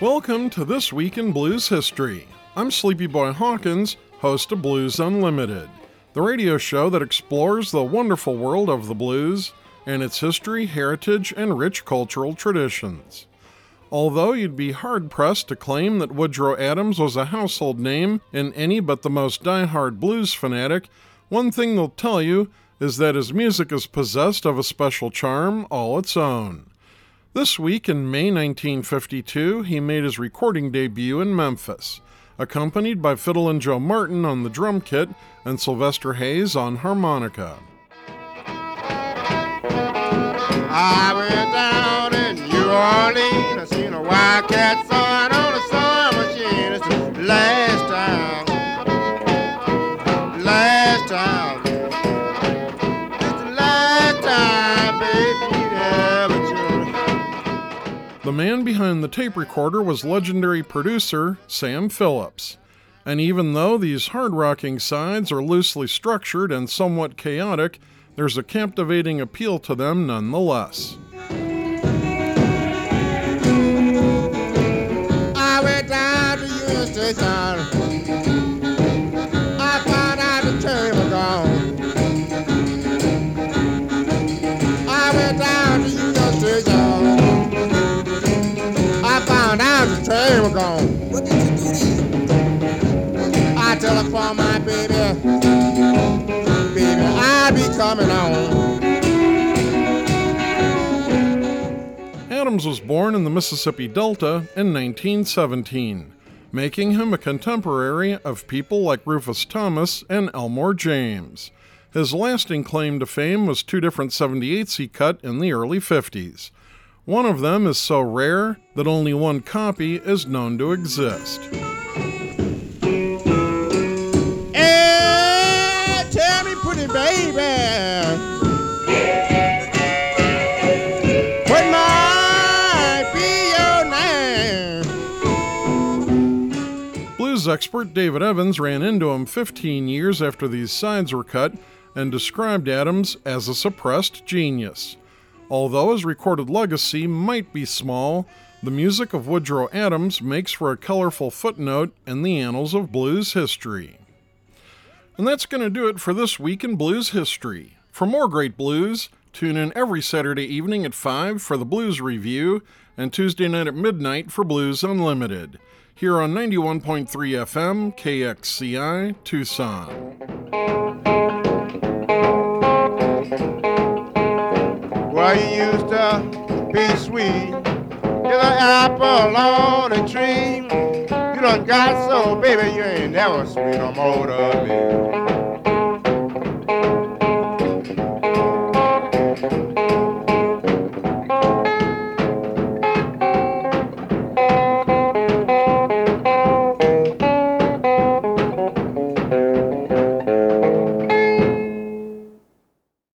Welcome to This Week in Blues History. I'm Sleepy Boy Hawkins, host of Blues Unlimited, the radio show that explores the wonderful world of the blues and its history, heritage, and rich cultural traditions. Although you'd be hard-pressed to claim that Woodrow Adams was a household name in any but the most die-hard blues fanatic, one thing they'll tell you is that his music is possessed of a special charm all its own. This week in May 1952, he made his recording debut in Memphis, accompanied by Fiddle and Joe Martin on the drum kit and Sylvester Hayes on harmonica. I went down in New Orleans, I seen a wildcat sawing on a sewing machine. It's the last time, it's the last time, baby, ever true. The man behind the tape recorder was legendary producer Sam Phillips. And even though these hard-rocking sides are loosely structured and somewhat chaotic, there's a captivating appeal to them nonetheless. I went down to Union Station. I found out the train was gone. I went down to Union Station. I found out the train was gone. What did you do then? I telephoned my baby. Baby, I'll be coming on. Adams was born in the Mississippi Delta in 1917, making him a contemporary of people like Rufus Thomas and Elmore James. His lasting claim to fame was two different 78s he cut in the early 50s. One of them is so rare that only one copy is known to exist. Hey, tell me, pretty baby, what might be your name? Blues expert David Evans ran into him 15 years after these sides were cut and described Adams as a suppressed genius. Although his recorded legacy might be small, the music of Woodrow Adams makes for a colorful footnote in the annals of blues history. And that's going to do it for This Week in Blues History. For more great blues, tune in every Saturday evening at 5 for the Blues Review and Tuesday night at midnight for Blues Unlimited, here on 91.3 FM KXCI Tucson. Well, you used to be sweet, you're an apple on a tree. You done got so, baby, you ain't never sweet no more to me.